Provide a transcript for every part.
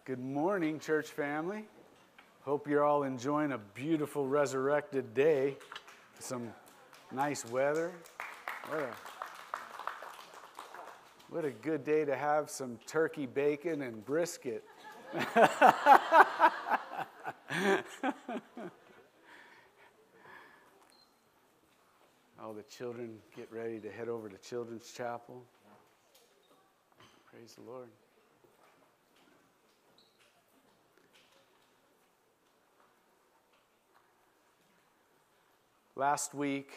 Good morning, church family. Hope you're all enjoying a beautiful resurrected day. Some nice weather. What a good day to have some turkey bacon and brisket. All the children get ready to head over to Children's Chapel. Praise the Lord. Last week,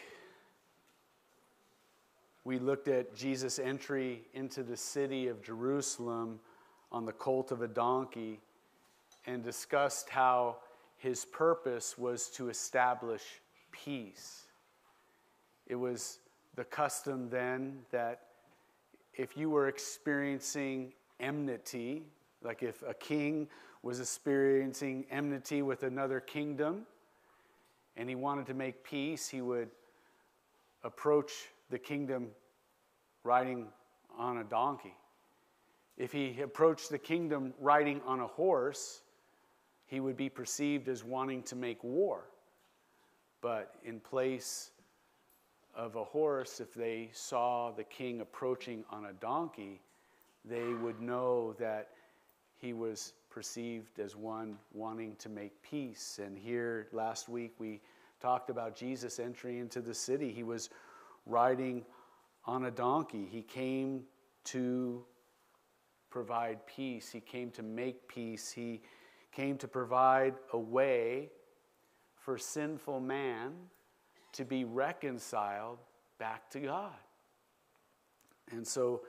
we looked at Jesus' entry into the city of Jerusalem on the colt of a donkey and discussed how his purpose was to establish peace. It was the custom then that if you were experiencing enmity, like if a king was experiencing enmity with another kingdom, and he wanted to make peace, he would approach the kingdom riding on a donkey. If he approached the kingdom riding on a horse, he would be perceived as wanting to make war. But in place of a horse, if they saw the king approaching on a donkey, they would know that he was perceived as one wanting to make peace. And here last week we talked about Jesus entering into the city. He was riding on a donkey. He came to provide peace. He came to make peace. He came to provide a way for sinful man to be reconciled back to God. And so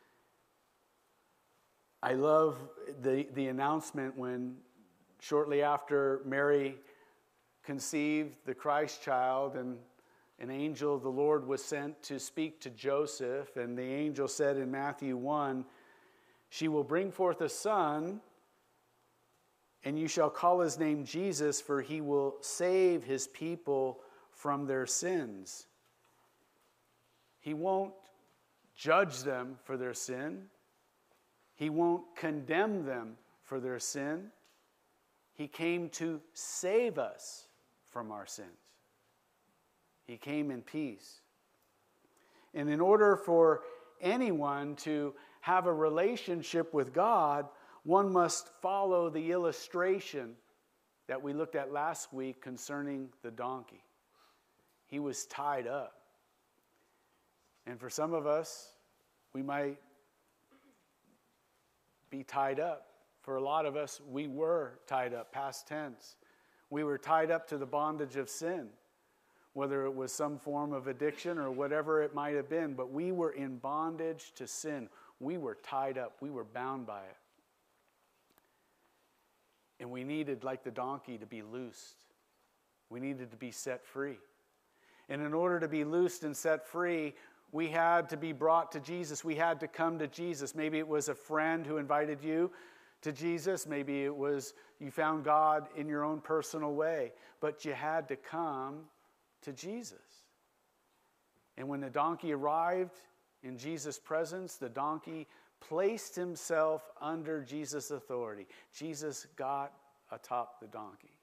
I love the announcement when shortly after Mary conceived the Christ child and an angel of the Lord was sent to speak to Joseph, and the angel said in Matthew 1, "She will bring forth a son, and you shall call his name Jesus, for he will save his people from their sins." He won't judge them for their sin. He won't condemn them for their sin. He came to save us from our sins. He came in peace. And in order for anyone to have a relationship with God, one must follow the illustration that we looked at last week concerning the donkey. He was tied up. And for some of us, we might be tied up. For a lot of us, we were tied up, past tense. We were tied up to the bondage of sin, whether it was some form of addiction or whatever it might have been, but we were in bondage to sin. We were tied up. We were bound by it. And we needed, like the donkey, to be loosed. We needed to be set free. And in order to be loosed and set free, we had to be brought to Jesus. We had to come to Jesus. Maybe it was a friend who invited you to Jesus. Maybe it was you found God in your own personal way. But you had to come to Jesus. And when the donkey arrived in Jesus' presence, the donkey placed himself under Jesus' authority. Jesus got atop the donkey.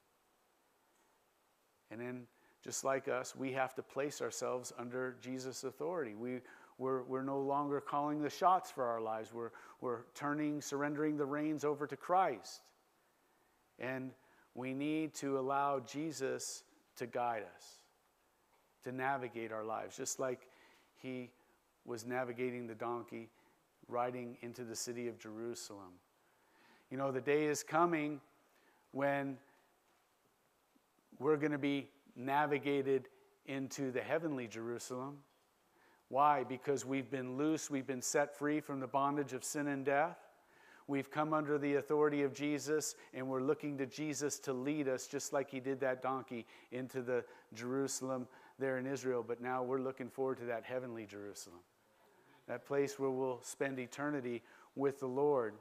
And then, just like us, we have to place ourselves under Jesus' authority. We're no longer calling the shots for our lives. We're surrendering the reins over to Christ. And we need to allow Jesus to guide us, to navigate our lives, just like he was navigating the donkey riding into the city of Jerusalem. You know, the day is coming when we're going to be navigated into the heavenly Jerusalem. Why? Because we've been loose, we've been set free from the bondage of sin and death. We've come under the authority of Jesus, and we're looking to Jesus to lead us, just like he did that donkey into the Jerusalem there in Israel. But now we're looking forward to that heavenly Jerusalem, that place where we'll spend eternity with the Lord.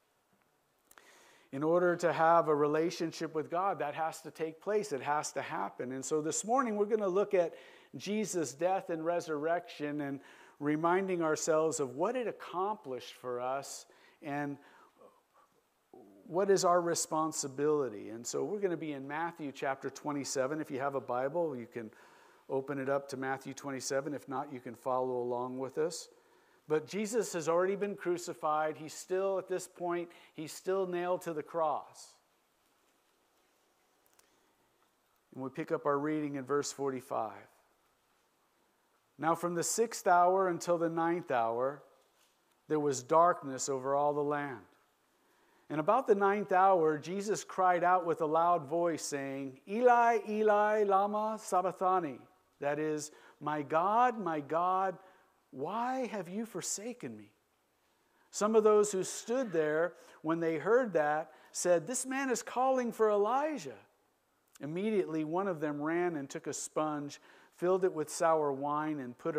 In order to have a relationship with God, that has to take place. It has to happen. And so this morning we're going to look at Jesus' death and resurrection and reminding ourselves of what it accomplished for us and what is our responsibility? And so we're going to be in Matthew chapter 27. If you have a Bible, you can open it up to Matthew 27. If not, you can follow along with us. But Jesus has already been crucified. He's still, at this point, he's still nailed to the cross. And we pick up our reading in verse 45. Now from the 6th hour until the 9th hour, there was darkness over all the land. And about the 9th hour, Jesus cried out with a loud voice, saying, Eli, Eli, lama sabachthani. That is, my God, why have you forsaken me? Some of those who stood there, when they heard that, said, this man is calling for Elijah. Immediately one of them ran and took a sponge, filled it with sour wine, and put it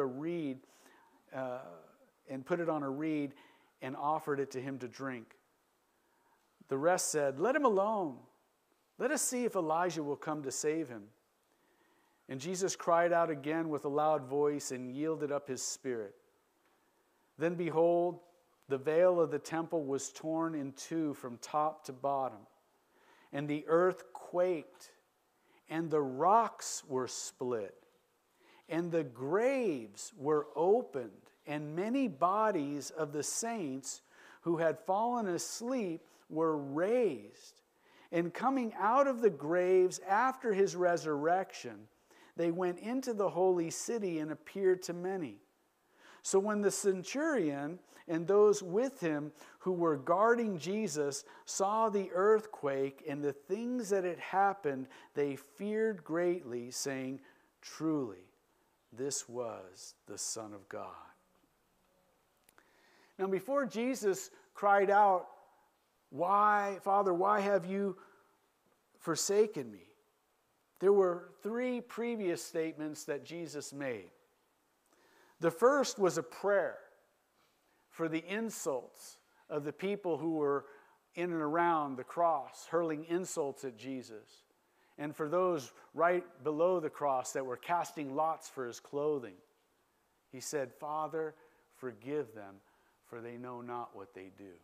on a reed, and offered it to him to drink. The rest said, let him alone. Let us see if Elijah will come to save him. And Jesus cried out again with a loud voice and yielded up his spirit. Then behold, the veil of the temple was torn in two from top to bottom, and the earth quaked, and the rocks were split, and the graves were opened, and many bodies of the saints who had fallen asleep were raised. And coming out of the graves after his resurrection, they went into the holy city and appeared to many. So when the centurion and those with him who were guarding Jesus saw the earthquake and the things that had happened, they feared greatly, saying, truly, this was the Son of God. Now before Jesus cried out, why, Father, why have you forsaken me? There were three previous statements that Jesus made. The first was a prayer for the insults of the people who were in and around the cross, hurling insults at Jesus. And for those right below the cross that were casting lots for his clothing. He said, Father, forgive them, for they know not what they do.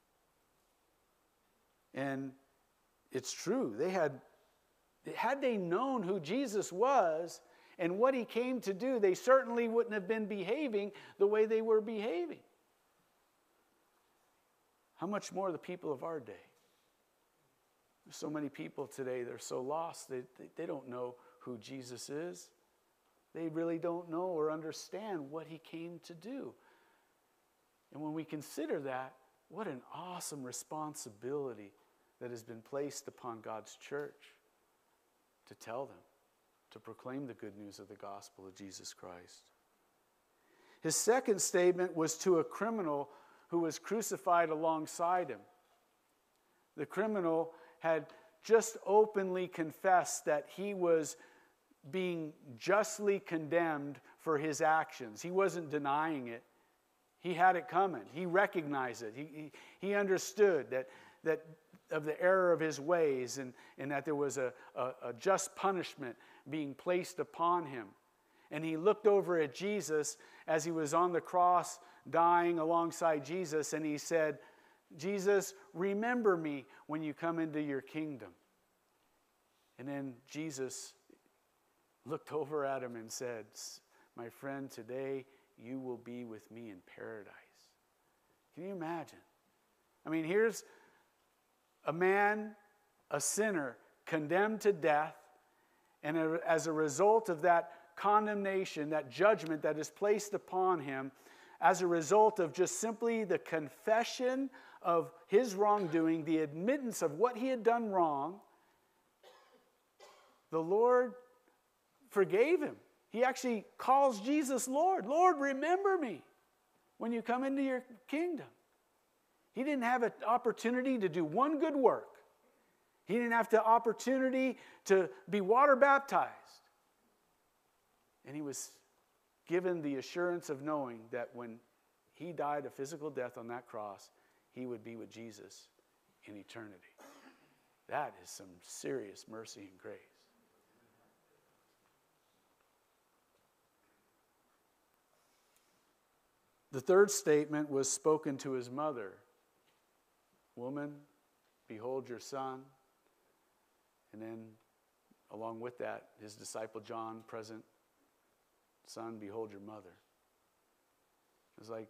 And it's true. Had they known who Jesus was and what he came to do, they certainly wouldn't have been behaving the way they were behaving. How much more the people of our day? There's so many people today, they're so lost, they don't know who Jesus is. They really don't know or understand what he came to do. And when we consider that, what an awesome responsibility that has been placed upon God's church to tell them, to proclaim the good news of the gospel of Jesus Christ. His second statement was to a criminal who was crucified alongside him. The criminal had just openly confessed that he was being justly condemned for his actions. He wasn't denying it. He had it coming. He recognized it. He understood that of the error of his ways and that there was a just punishment being placed upon him. And he looked over at Jesus as he was on the cross dying alongside Jesus, and he said, Jesus, remember me when you come into your kingdom. And then Jesus looked over at him and said, my friend, today you will be with me in paradise. Can you imagine? I mean, here's a man, a sinner, condemned to death, and as a result of that condemnation, that judgment that is placed upon him, as a result of just simply the confession of his wrongdoing, the admittance of what he had done wrong, the Lord forgave him. He actually calls Jesus Lord. Lord, remember me when you come into your kingdom. He didn't have an opportunity to do one good work. He didn't have the opportunity to be water baptized. And he was given the assurance of knowing that when he died a physical death on that cross, he would be with Jesus in eternity. That is some serious mercy and grace. The third statement was spoken to his mother. Woman, behold your son. And then along with that, his disciple John, present, son, behold your mother. It's like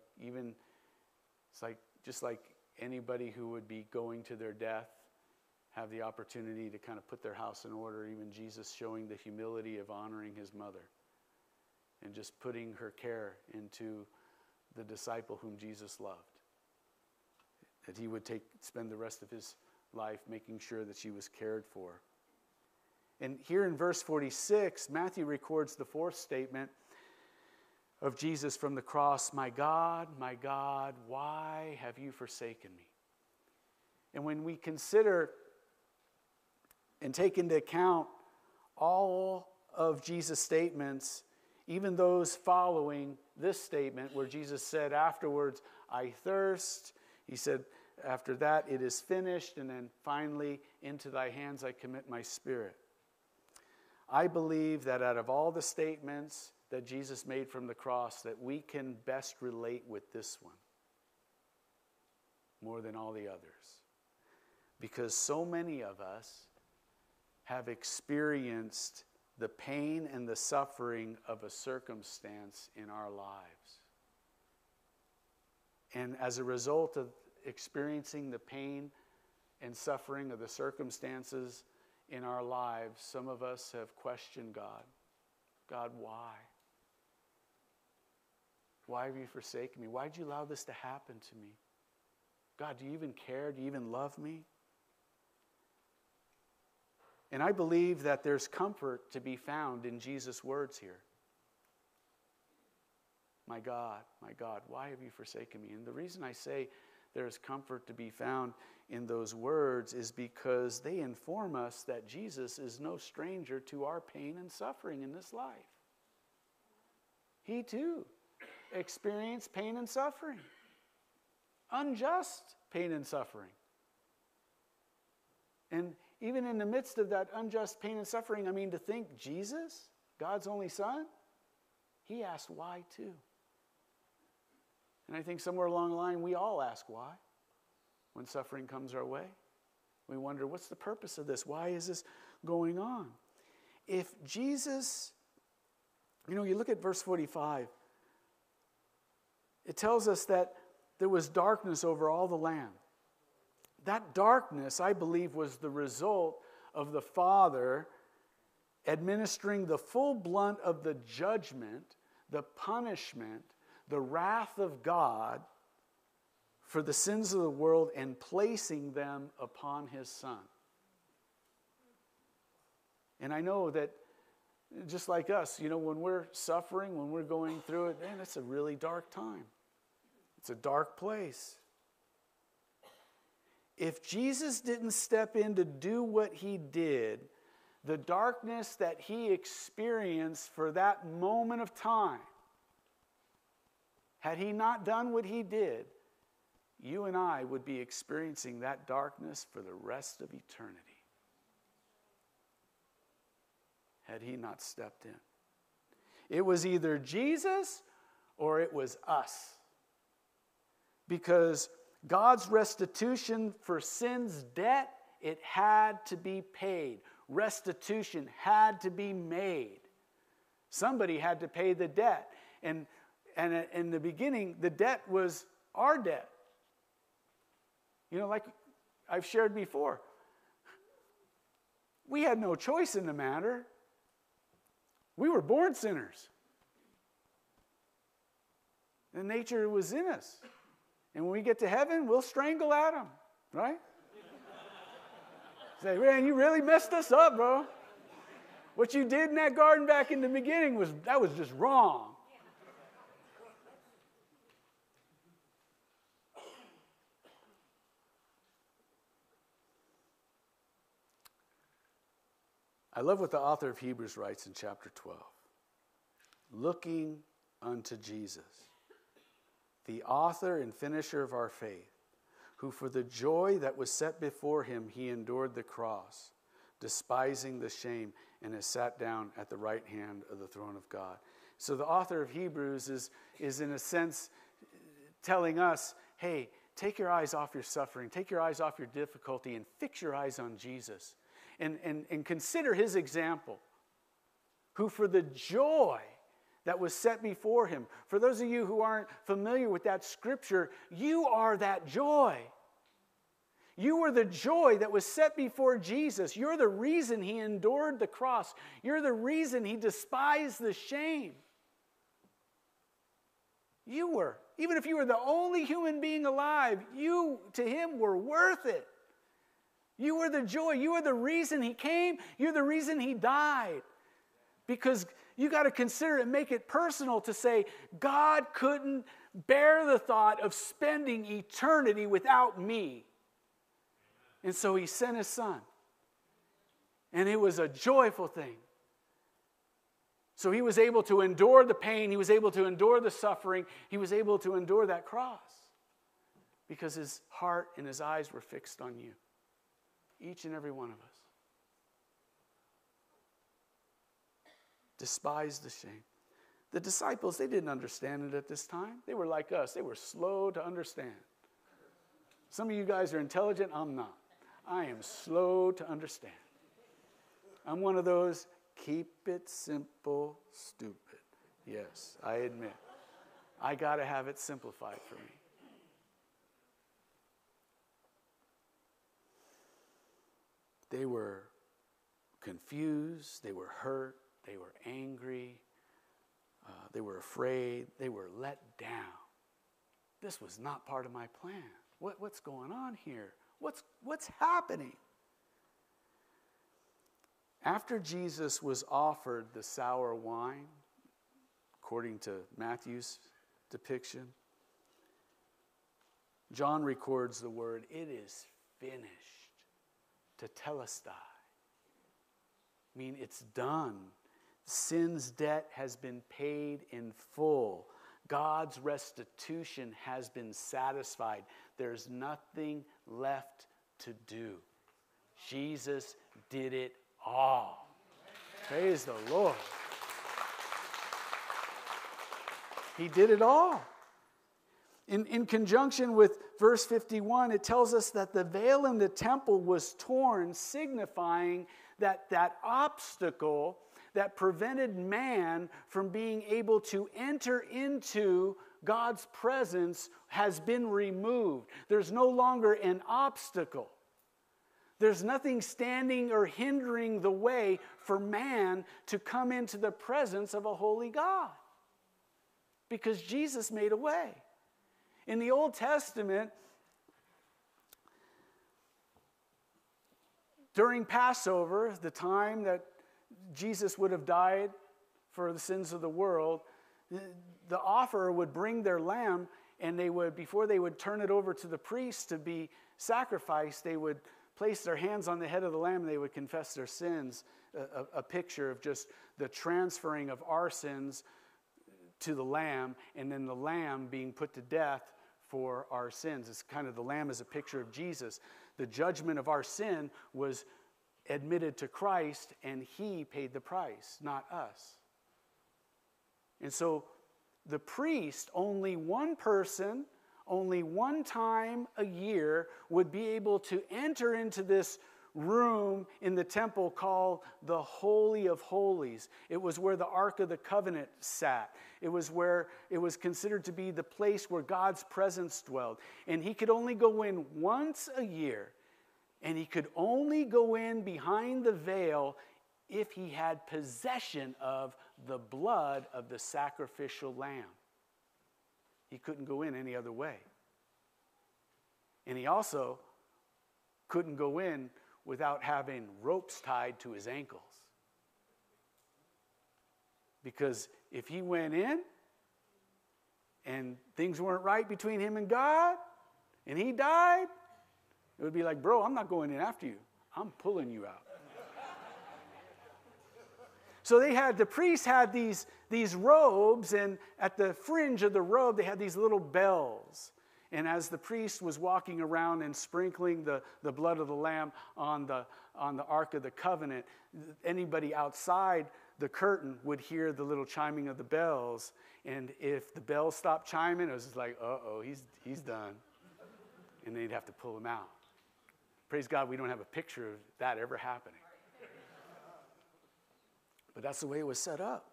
just like anybody who would be going to their death have the opportunity to kind of put their house in order. Even Jesus showing the humility of honoring his mother and just putting her care into the disciple whom Jesus loved. That he would spend the rest of his life making sure that she was cared for. And here in verse 46, Matthew records the fourth statement of Jesus from the cross, my God, why have you forsaken me? And when we consider and take into account all of Jesus' statements, even those following this statement where Jesus said afterwards, I thirst. He said after that, it is finished. And then finally, into thy hands I commit my spirit. I believe that out of all the statements that Jesus made from the cross, that we can best relate with this one more than all the others. Because so many of us have experienced the pain and the suffering of a circumstance in our lives. And as a result of experiencing the pain and suffering of the circumstances in our lives, some of us have questioned God. God, why? Why have you forsaken me? Why did you allow this to happen to me? God, do you even care? Do you even love me? And I believe that there's comfort to be found in Jesus' words here. My God, why have you forsaken me? And the reason I say there's comfort to be found in those words is because they inform us that Jesus is no stranger to our pain and suffering in this life. He too experienced pain and suffering. Unjust pain and suffering. And even in the midst of that unjust pain and suffering, to think Jesus, God's only Son, he asked why too. And I think somewhere along the line, we all ask why. When suffering comes our way, we wonder, what's the purpose of this? Why is this going on? If Jesus, you look at verse 45, it tells us that there was darkness over all the land. That darkness, I believe, was the result of the Father administering the full blunt of the judgment, the punishment, the wrath of God for the sins of the world and placing them upon his Son. And I know that just like us, when we're suffering, when we're going through it, man, it's a really dark time. It's a dark place. If Jesus didn't step in to do what he did, the darkness that he experienced for that moment of time, had he not done what he did, you and I would be experiencing that darkness for the rest of eternity. Had he not stepped in. It was either Jesus or it was us. Because God's restitution for sin's debt, it had to be paid. Restitution had to be made. Somebody had to pay the debt. And in the beginning, the debt was our debt. Like I've shared before, we had no choice in the matter. We were born sinners. The nature was in us. And when we get to heaven, we'll strangle Adam, right? Say, man, you really messed us up, bro. What you did in that garden back in the beginning was just wrong. I love what the author of Hebrews writes in chapter 12. Looking unto Jesus, the author and finisher of our faith, who for the joy that was set before him, he endured the cross, despising the shame, and has sat down at the right hand of the throne of God. So the author of Hebrews is in a sense telling us, hey, take your eyes off your suffering, take your eyes off your difficulty, and fix your eyes on Jesus. And consider his example, who for the joy that was set before him. For those of you who aren't familiar with that scripture, you are that joy. You were the joy that was set before Jesus. You're the reason he endured the cross. You're the reason he despised the shame. You were. Even if you were the only human being alive, you, to him, were worth it. You were the joy. You were the reason he came. You're the reason he died. Because you got to consider it, make it personal to say, God couldn't bear the thought of spending eternity without me. And so he sent his son. And it was a joyful thing. So he was able to endure the pain. He was able to endure the suffering. He was able to endure that cross. Because his heart and his eyes were fixed on you. Each and every one of us. Despised the shame. The disciples, they didn't understand it at this time. They were like us. They were slow to understand. Some of you guys are intelligent. I'm not. I am slow to understand. I'm one of those keep it simple, stupid. Yes, I admit. I got to have it simplified for me. They were confused. They were hurt. They were angry. They were afraid. They were let down. This was not part of my plan. What's going on here? What's happening? After Jesus was offered the sour wine, according to Matthew's depiction, John records the word, "It is finished," tetelestai. I mean, it's done. Sin's debt has been paid in full. God's restitution has been satisfied. There's nothing left to do. Jesus did it all. Praise the Lord. He did it all. In conjunction with verse 51, it tells us that the veil in the temple was torn, signifying that obstacle that prevented man from being able to enter into God's presence has been removed. There's no longer an obstacle. There's nothing standing or hindering the way for man to come into the presence of a holy God. Because Jesus made a way. In the Old Testament, during Passover, the time that Jesus would have died for the sins of the world, the offerer would bring their lamb, and they would, before they would turn it over to the priest to be sacrificed, they would place their hands on the head of the lamb and they would confess their sins, a picture of just the transferring of our sins to the lamb, and then the lamb being put to death for our sins. It's kind of, the lamb is a picture of Jesus. The judgment of our sin was admitted to Christ, and he paid the price, not us. And so the priest, only one person, only one time a year, would be able to enter into this room in the temple called the Holy of Holies. It was where the Ark of the Covenant sat. It was where it was considered to be the place where God's presence dwelled. And he could only go in once a year. And he could only go in behind the veil if he had possession of the blood of the sacrificial lamb. He couldn't go in any other way. And he also couldn't go in without having ropes tied to his ankles. Because if he went in and things weren't right between him and God, and he died, it would be like, bro, I'm not going in after you. I'm pulling you out. So the priests had these robes, and at the fringe of the robe, they had these little bells. And as the priest was walking around and sprinkling the blood of the lamb on the Ark of the Covenant, anybody outside the curtain would hear the little chiming of the bells. And if the bells stopped chiming, it was just like, uh-oh, he's done. and they'd have to pull him out. Praise God, we don't have a picture of that ever happening. But that's the way it was set up.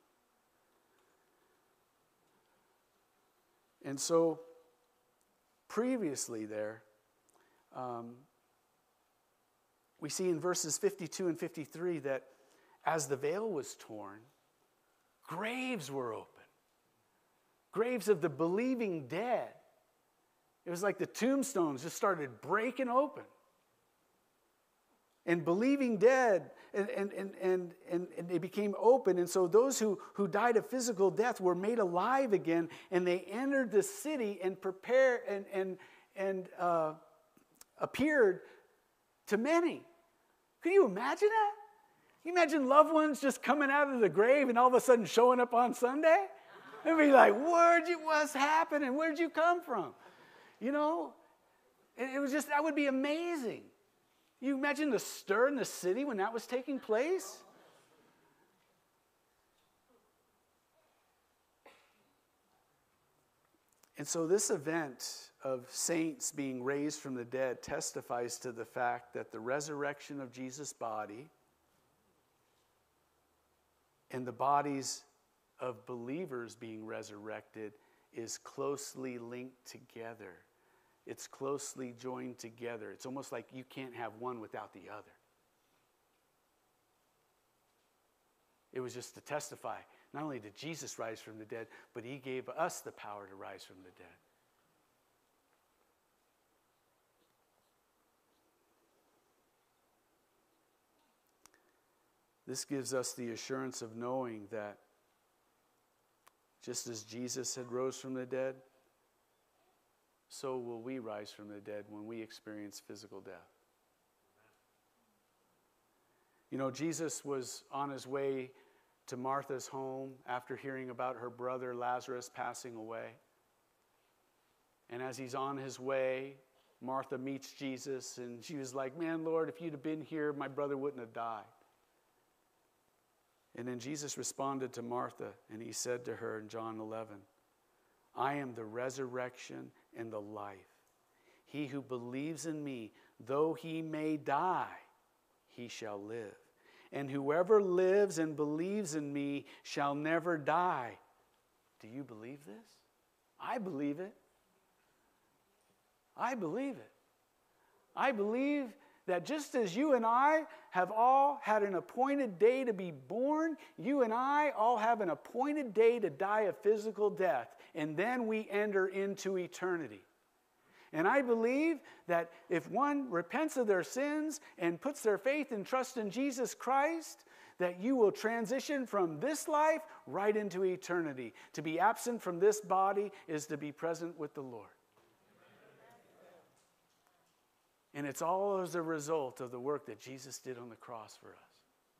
And so, previously there, we see in verses 52 and 53 that as the veil was torn, graves were open. Graves of the believing dead. It was like the tombstones just started breaking open. And believing dead, and they became open. And so those who died a physical death were made alive again, and they entered the city and prepared and appeared to many. Can you imagine that? Can you imagine loved ones just coming out of the grave and all of a sudden showing up on Sunday? And be like, what's happening? Where'd you come from? You know, it was just, that would be amazing. You imagine the stir in the city when that was taking place? And so this event of saints being raised from the dead testifies to the fact that the resurrection of Jesus' body and the bodies of believers being resurrected is closely linked together. It's closely joined together. It's almost like you can't have one without the other. It was just to testify. Not only did Jesus rise from the dead, but he gave us the power to rise from the dead. This gives us the assurance of knowing that just as Jesus had rose from the dead, so will we rise from the dead when we experience physical death. You know, Jesus was on his way to Martha's home after hearing about her brother Lazarus passing away. And as he's on his way, Martha meets Jesus, and she was like, "Man, Lord, if you'd have been here, my brother wouldn't have died." And then Jesus responded to Martha, and he said to her in John 11, "I am the resurrection and the life. He who believes in me, though he may die, he shall live. And whoever lives and believes in me shall never die." Do you believe this? I believe it. I believe it. I believe that just as you and I have all had an appointed day to be born, you and I all have an appointed day to die a physical death, and then we enter into eternity. And I believe that if one repents of their sins and puts their faith and trust in Jesus Christ, that you will transition from this life right into eternity. To be absent from this body is to be present with the Lord. And it's all as a result of the work that Jesus did on the cross for us.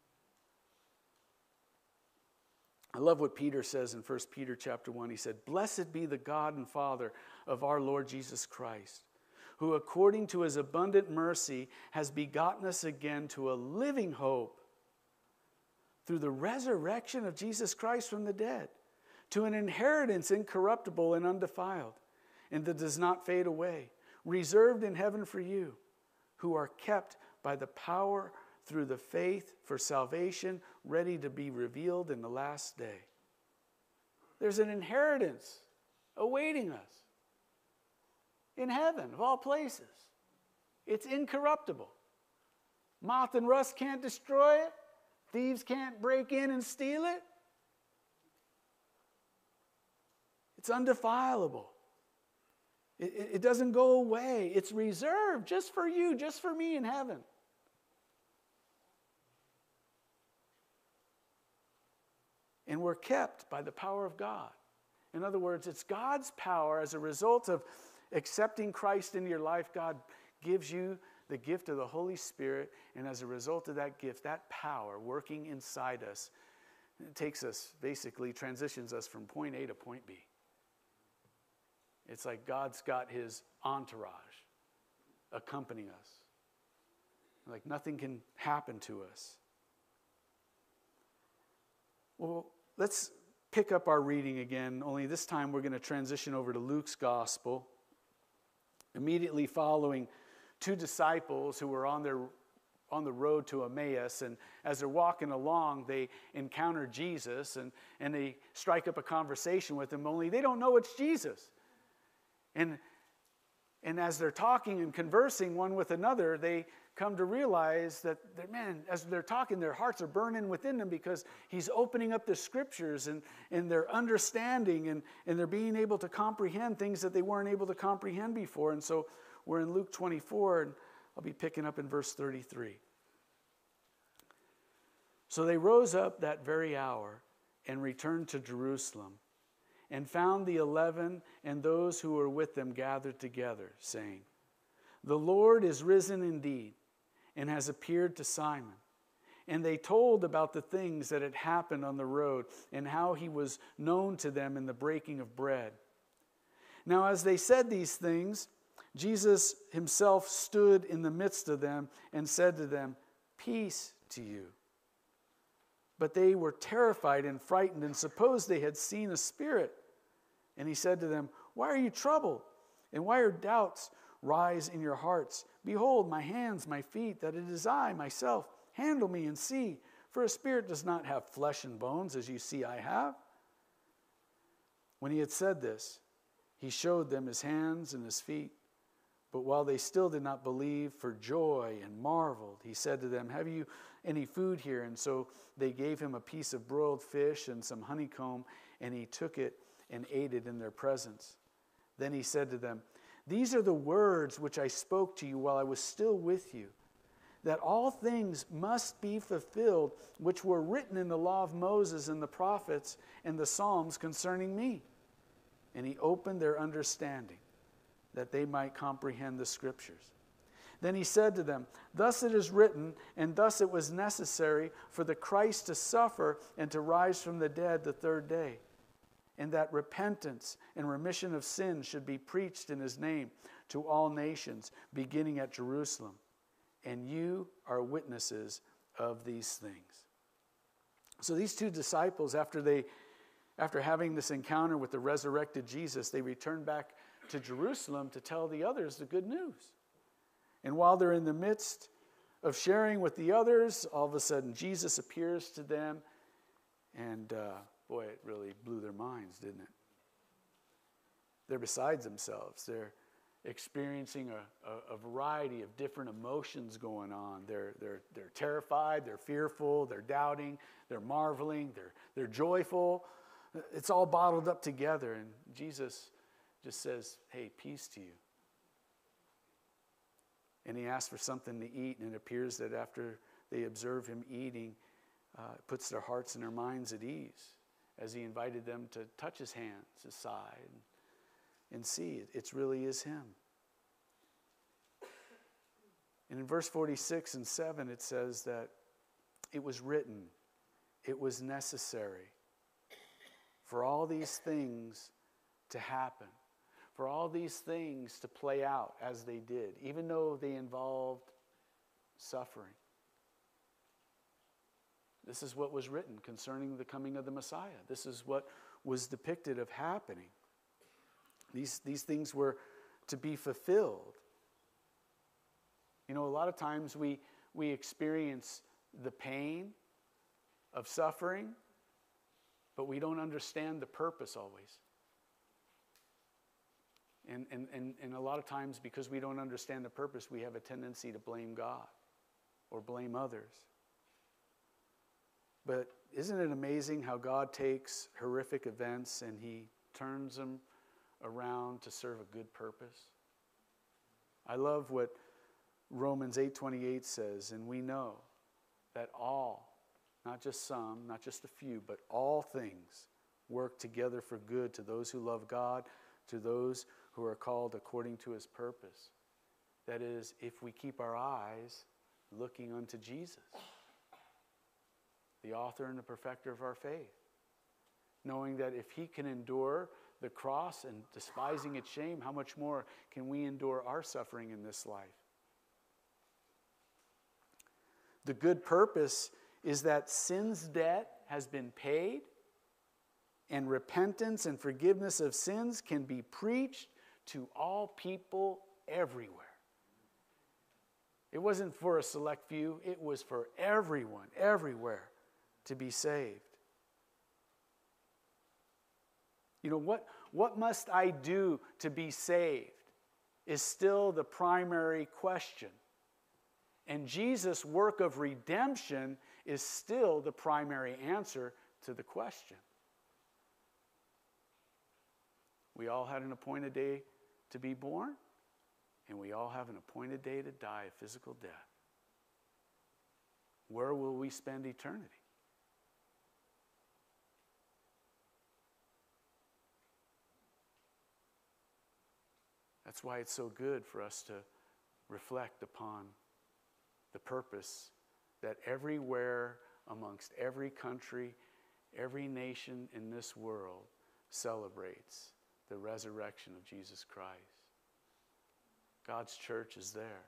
I love what Peter says in 1 Peter chapter 1. He said, "Blessed be the God and Father of our Lord Jesus Christ, who according to his abundant mercy has begotten us again to a living hope through the resurrection of Jesus Christ from the dead, to an inheritance incorruptible and undefiled, and that does not fade away, reserved in heaven for you, who are kept by the power through the faith for salvation, ready to be revealed in the last day." There's an inheritance awaiting us in heaven, of all places. It's incorruptible. Moth and rust can't destroy it. Thieves can't break in and steal it. It's undefilable. It doesn't go away. It's reserved just for you, just for me in heaven. And we're kept by the power of God. In other words, it's God's power as a result of accepting Christ into your life. God gives you the gift of the Holy Spirit, and as a result of that gift, that power working inside us, it takes us, basically transitions us from point A to point B. It's like God's got his entourage accompanying us. Like nothing can happen to us. Well, let's pick up our reading again, only this time we're going to transition over to Luke's gospel. Immediately following, two disciples who were on the road to Emmaus, and as they're walking along, they encounter Jesus, and they strike up a conversation with him, only they don't know it's Jesus. And as they're talking and conversing one with another, they come to realize that, man, as they're talking, their hearts are burning within them because he's opening up the scriptures and they're understanding and they're being able to comprehend things that they weren't able to comprehend before. And so we're in Luke 24, and I'll be picking up in verse 33. So they rose up that very hour and returned to Jerusalem, and found the 11 and those who were with them gathered together, saying, "The Lord is risen indeed, and has appeared to Simon." And they told about the things that had happened on the road, and how he was known to them in the breaking of bread. Now as they said these things, Jesus himself stood in the midst of them and said to them, "Peace to you." But they were terrified and frightened and supposed they had seen a spirit. And he said to them, "Why are you troubled? And why are doubts rise in your hearts? Behold, my hands, my feet, that it is I myself. Handle me and see. For a spirit does not have flesh and bones, as you see I have." When he had said this, he showed them his hands and his feet. But while they still did not believe for joy and marveled, he said to them, "Have you any food here?" And so they gave him a piece of broiled fish and some honeycomb, and he took it and ate it in their presence. Then he said to them, "These are the words which I spoke to you while I was still with you, that all things must be fulfilled which were written in the law of Moses and the prophets and the Psalms concerning me." And he opened their understanding, that they might comprehend the scriptures. Then he said to them, "Thus it is written, and thus it was necessary for the Christ to suffer and to rise from the dead the third day, and that repentance and remission of sins should be preached in his name to all nations, beginning at Jerusalem. And you are witnesses of these things." So these two disciples, after having this encounter with the resurrected Jesus, they returned back to Jerusalem to tell the others the good news. And while they're in the midst of sharing with the others, all of a sudden Jesus appears to them, and boy, it really blew their minds, didn't it? They're beside themselves. They're experiencing a variety of different emotions going on. They're terrified, they're fearful, they're doubting, they're marveling, they're joyful. It's all bottled up together, and Jesus just says, "Hey, peace to you." And he asks for something to eat, and it appears that after they observe him eating, it puts their hearts and their minds at ease, as he invited them to touch his hands, his side, and see it really is him. And in verse 46 and 7, it says that it was written, it was necessary for all these things to happen, for all these things to play out as they did, even though they involved suffering. This is what was written concerning the coming of the Messiah. This is what was depicted of happening. These things were to be fulfilled. You know, a lot of times we experience the pain of suffering, but we don't understand the purpose always. And a lot of times, because we don't understand the purpose, we have a tendency to blame God or blame others. But isn't it amazing how God takes horrific events and he turns them around to serve a good purpose? I love what Romans 8:28 says, and we know that all, not just some, not just a few, but all things work together for good to those who love God, to those who are called according to his purpose. That is, if we keep our eyes looking unto Jesus, the author and the perfecter of our faith, knowing that if he can endure the cross and despising its shame, how much more can we endure our suffering in this life? The good purpose is that sin's debt has been paid, and repentance and forgiveness of sins can be preached to all people everywhere. It wasn't for a select few. It was for everyone, everywhere, to be saved. You know, what must I do to be saved is still the primary question. And Jesus' work of redemption is still the primary answer to the question. We all had an appointed day to be born, and we all have an appointed day to die a physical death. Where will we spend eternity? That's why it's so good for us to reflect upon the purpose that everywhere, amongst every country, every nation in this world celebrates the resurrection of Jesus Christ. God's church is there.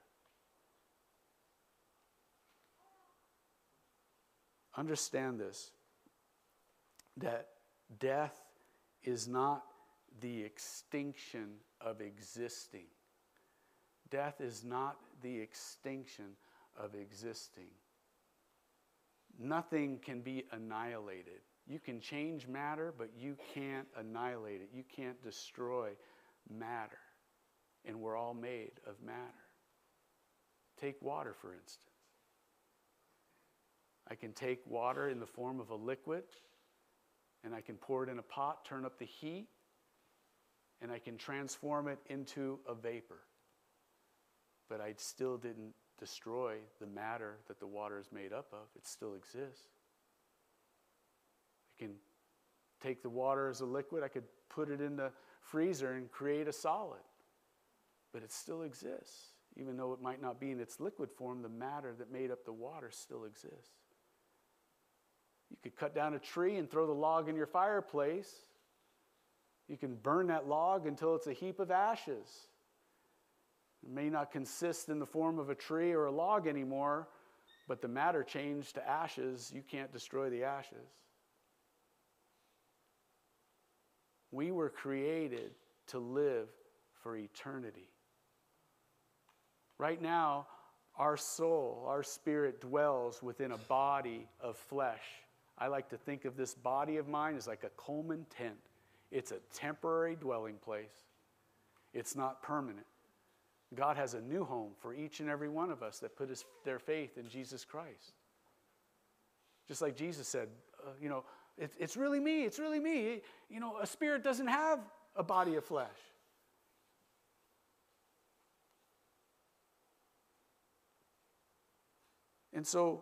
Understand this, that death is not the extinction of existing. Death is not the extinction of existing. Nothing can be annihilated. You can change matter, but you can't annihilate it. You can't destroy matter. And we're all made of matter. Take water, for instance. I can take water in the form of a liquid, and I can pour it in a pot, turn up the heat, and I can transform it into a vapor. But I still didn't destroy the matter that the water is made up of. It still exists. I can take the water as a liquid, I could put it in the freezer and create a solid. But it still exists. Even though it might not be in its liquid form, the matter that made up the water still exists. You could cut down a tree and throw the log in your fireplace. You can burn that log until it's a heap of ashes. It may not consist in the form of a tree or a log anymore, but the matter changed to ashes. You can't destroy the ashes. We were created to live for eternity. Right now, our soul, our spirit dwells within a body of flesh. I like to think of this body of mine as like a Coleman tent. It's a temporary dwelling place. It's not permanent. God has a new home for each and every one of us that put their faith in Jesus Christ. Just like Jesus said, it's really me, it's really me. You know, a spirit doesn't have a body of flesh. And so,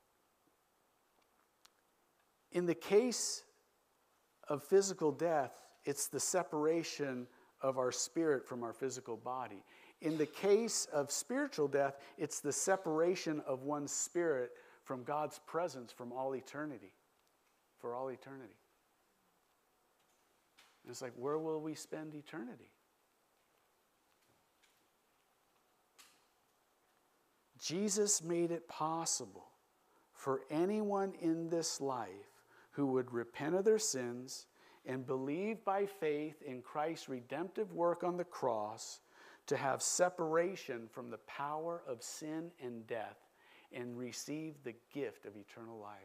in the case of physical death, it's the separation of our spirit from our physical body. In the case of spiritual death, it's the separation of one's spirit from God's presence from all eternity, for all eternity. And it's like, where will we spend eternity? Jesus made it possible for anyone in this life who would repent of their sins and believe by faith in Christ's redemptive work on the cross to have separation from the power of sin and death and receive the gift of eternal life.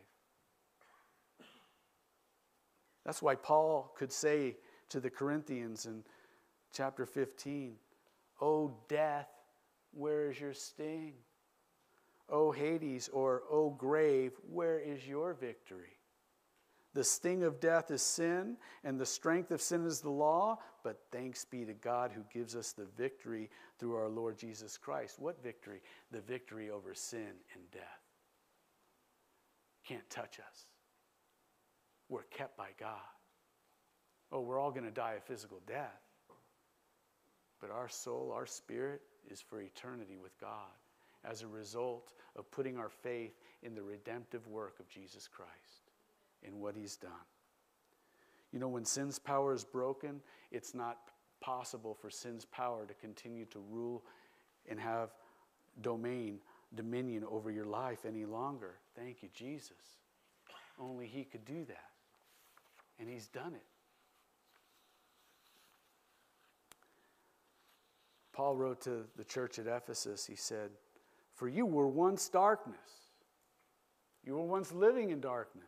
That's why Paul could say to the Corinthians in chapter 15, "O death, where is your sting? O Hades, or O grave, where is your victory? The sting of death is sin, and the strength of sin is the law, but thanks be to God who gives us the victory through our Lord Jesus Christ." What victory? The victory over sin and death. Can't touch us. We're kept by God. Oh, we're all going to die a physical death. But our soul, our spirit is for eternity with God as a result of putting our faith in the redemptive work of Jesus Christ and what He's done. You know, when sin's power is broken, it's not possible for sin's power to continue to rule and have dominion over your life any longer. Thank you, Jesus. Only He could do that. And He's done it. Paul wrote to the church at Ephesus, he said, "For you were once darkness. You were once living in darkness.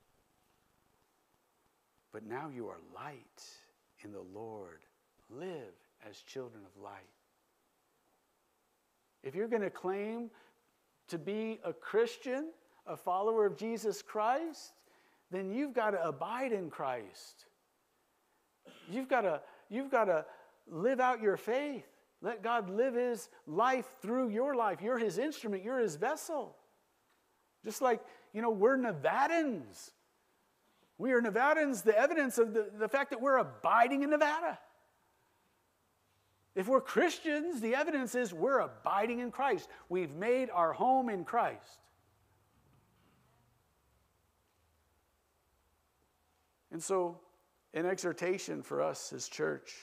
But now you are light in the Lord. Live as children of light." If you're going to claim to be a Christian, a follower of Jesus Christ, then you've got to abide in Christ. You've got to live out your faith. Let God live his life through your life. You're his instrument. You're his vessel. Just like, we're Nevadans. We are Nevadans, the evidence of the fact that we're abiding in Nevada. If we're Christians, the evidence is we're abiding in Christ. We've made our home in Christ. And so, an exhortation for us as church.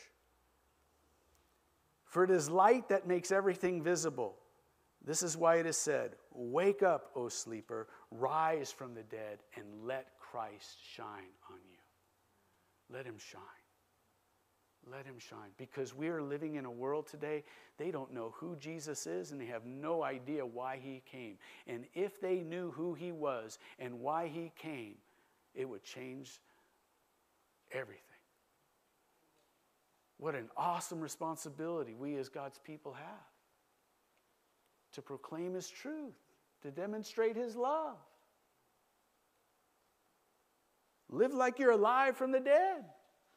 For it is light that makes everything visible. This is why it is said, "Wake up, O sleeper, rise from the dead, and let Christ shine on you." Let him shine. Let him shine. Because we are living in a world today, they don't know who Jesus is, and they have no idea why he came. And if they knew who he was and why he came, it would change everything. What an awesome responsibility we as God's people have. To proclaim his truth, to demonstrate his love. Live like you're alive from the dead.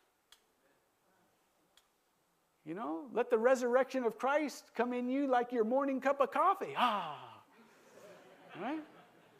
Let the resurrection of Christ come in you like your morning cup of coffee. Right?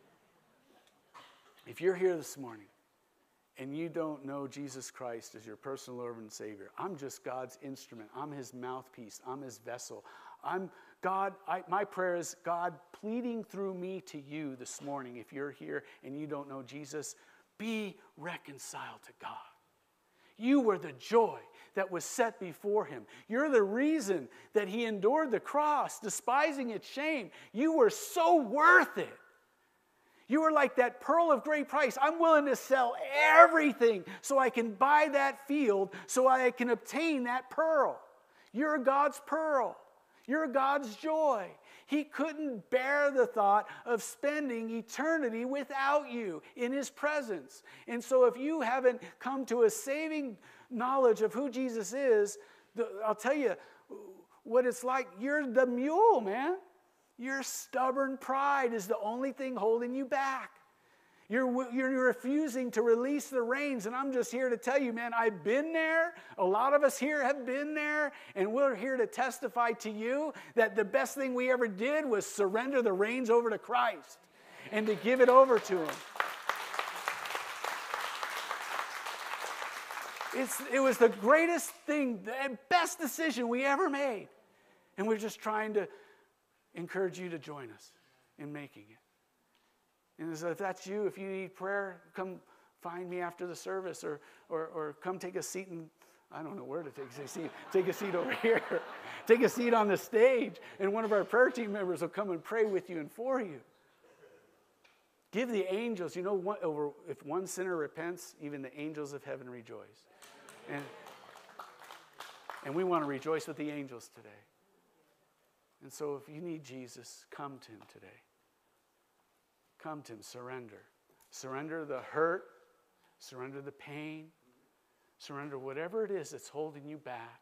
If you're here this morning and you don't know Jesus Christ as your personal Lord and Savior, I'm just God's instrument. I'm his mouthpiece. I'm his vessel. My prayer is God pleading through me to you this morning. If you're here and you don't know Jesus, be reconciled to God. You were the joy that was set before him. You're the reason that he endured the cross, despising its shame. You were so worth it. You were like that pearl of great price. I'm willing to sell everything so I can buy that field, so I can obtain that pearl. You're God's pearl. You're God's joy. He couldn't bear the thought of spending eternity without you in his presence. And so if you haven't come to a saving knowledge of who Jesus is, I'll tell you what it's like. You're the mule, man. Your stubborn pride is the only thing holding you back. You're refusing to release the reins, and I'm just here to tell you, man, I've been there. A lot of us here have been there, and we're here to testify to you that the best thing we ever did was surrender the reins over to Christ and to give it over to him. It was the greatest thing, the best decision we ever made, and we're just trying to encourage you to join us in making it. And so if that's you, if you need prayer, come find me after the service or come take a seat and I don't know where to take a seat. Take a seat over here. Take a seat on the stage and one of our prayer team members will come and pray with you and for you. Give the angels, if one sinner repents, even the angels of heaven rejoice. And we want to rejoice with the angels today. And so if you need Jesus, come to him today. Come to him, surrender. Surrender the hurt, surrender the pain, surrender whatever it is that's holding you back.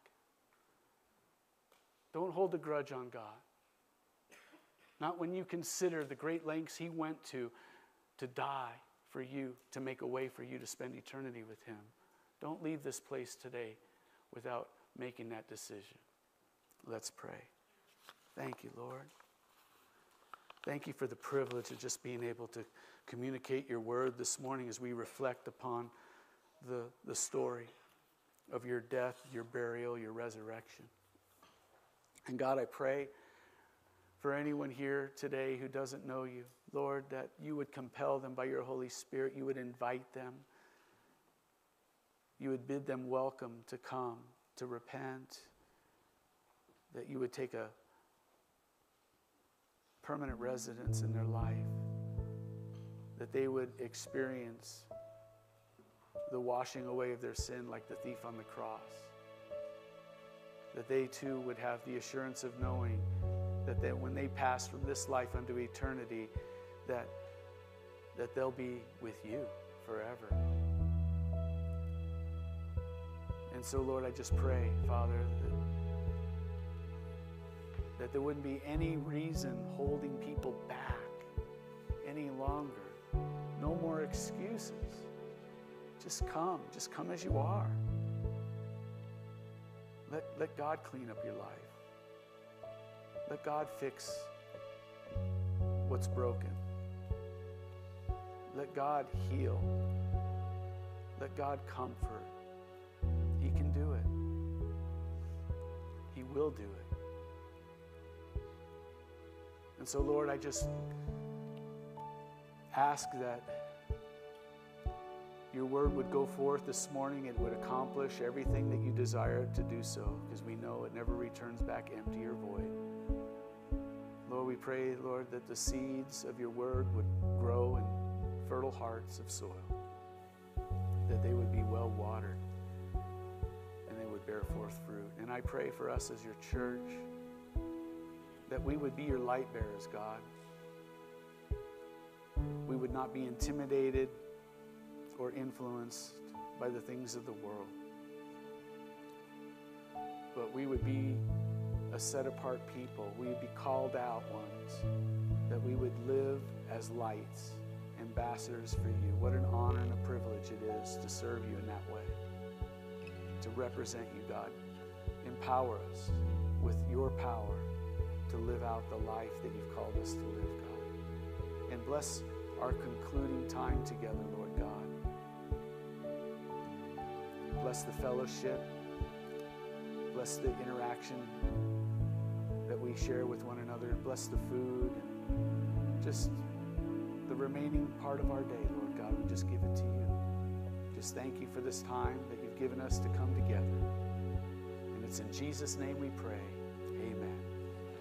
Don't hold a grudge on God. Not when you consider the great lengths he went to die for you, to make a way for you to spend eternity with him. Don't leave this place today without making that decision. Let's pray. Thank you, Lord. Thank you for the privilege of just being able to communicate your word this morning as we reflect upon the story of your death, your burial, your resurrection. And God, I pray for anyone here today who doesn't know you, Lord, that you would compel them by your Holy Spirit. You would invite them. You would bid them welcome to come, to repent, that you would take a permanent residence in their life, that they would experience the washing away of their sin like the thief on the cross. that they too would have the assurance of knowing that when they pass from this life unto eternity, that they'll be with you forever. And so, Lord, I just pray, Father, that there wouldn't be any reason holding people back any longer. No more excuses. Just come as you are. Let God clean up your life. Let God fix what's broken. Let God heal. Let God comfort. He can do it. He will do it. And so, Lord, I just ask that your word would go forth this morning. It would accomplish everything that you desire it to do so, because we know it never returns back empty or void. Lord, we pray, Lord, that the seeds of your word would grow in fertile hearts of soil, that they would be well watered, and they would bear forth fruit. And I pray for us as your church, that we would be your light bearers, God. We would not be intimidated or influenced by the things of the world, but we would be a set-apart people. We would be called out ones, that we would live as lights, ambassadors for you. What an honor and a privilege it is to serve you in that way, to represent you, God. Empower us with your power to live out the life that you've called us to live, God. And bless our concluding time together, Lord God. Bless the fellowship. Bless the interaction that we share with one another. Bless the food. And just the remaining part of our day, Lord God, we just give it to you. Just thank you for this time that you've given us to come together. And it's in Jesus' name we pray.